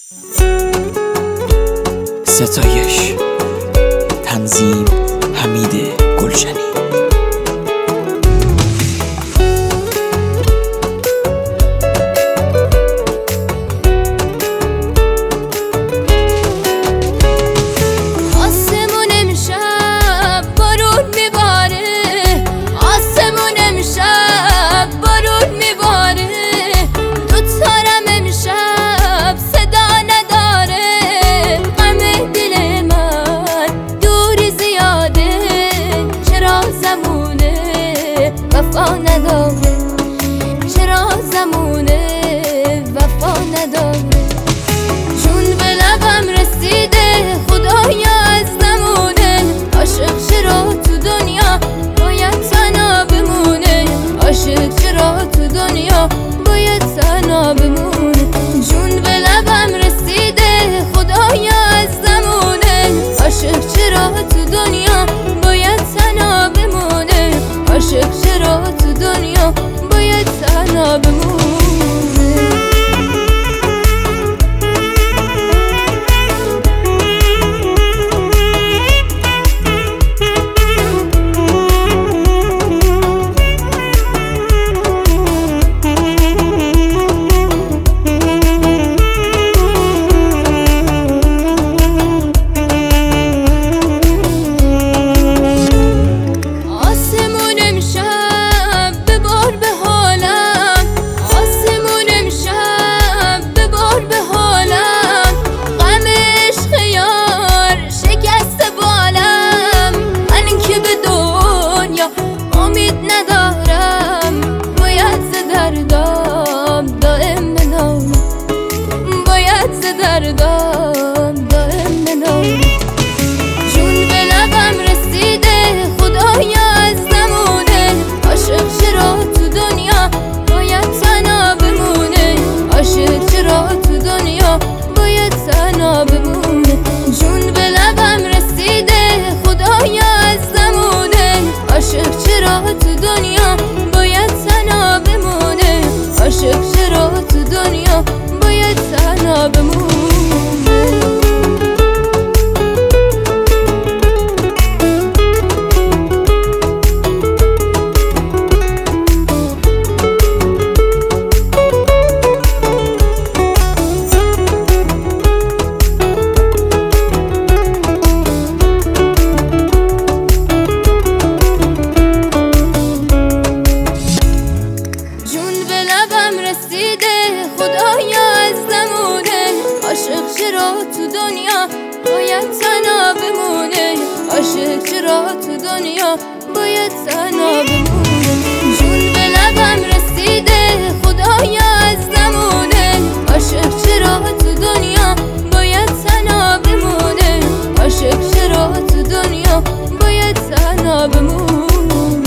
ستایش، تنظیم حمید گلشنی. وفا نداره، چرا زمونه وفا نداره. جون به لبم رسیده، خدایا از نمونه. عاشق چرا تو دنیا باید تنها بمونه؟ عاشق چرا تو دنیا باید تنها بمونه؟ جون به لبم رسیده، خدایا از نمونه. عاشق چرا تو دنیا باید تنها بمونه؟ عاشق چرا تو دنیا باید تنها بمونه؟ دردام دائم بنام. جون به لبم رسیده، خدایا از نمونه. عاشق چرا تو دنیا باید تنها بمونه؟ عاشق چرا تو دنیا باید تنها بمونه؟ جون به لبم رسیده، خدایا از نمونه. عاشق چرا تو دنیا باید تنها بمونه؟ عاشق چرا تو دنیا باید تنها بمونه؟ خدایا از نمونه. عاشق چرا تو دنیا باید تنها بمونه؟ عاشق چرا تو دنیا باید تنها بمونه؟ جون به لبم رسیده، خدایا از نمونه. عاشق چرا تو دنیا باید تنها بمونه؟ عاشق چرا تو دنیا باید تنها بمونه؟